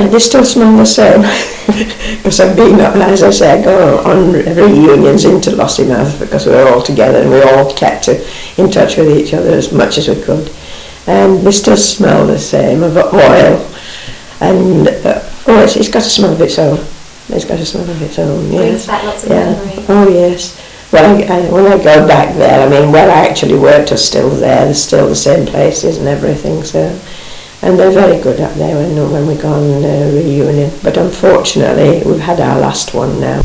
they still smell the same. Because I've been up, as I say, I go on reunions into Lossiemouth because we're all together and we all kept in touch with each other as much as we could. And we still smell the same of oil. And it's got a smell of its own. It's got a smell of its own. Yes. Brings back lots of memory. Oh yes. Well, when I go back there, I mean, where I actually worked are still there. They're still the same places and everything. So, and they're very good up there when we go on reunion. But unfortunately, we've had our last one now.